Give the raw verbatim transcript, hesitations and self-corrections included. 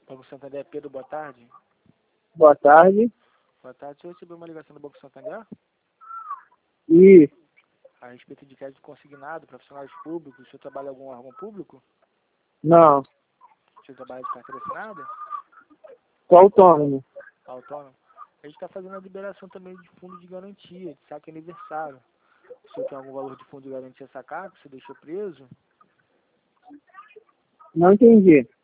Banco Santander, Pedro, boa tarde. Boa tarde. Boa tarde. O senhor recebeu uma ligação do Banco Santander? E A respeito de crédito consignado, profissionais públicos. O senhor trabalha em algum órgão público? não, O senhor trabalha de carteira assinada? sou autônomo. Autônomo? A gente está fazendo a liberação também de fundo de garantia, de saque aniversário. O senhor tem algum valor de fundo de garantia a sacar que você deixou preso? Não entendi.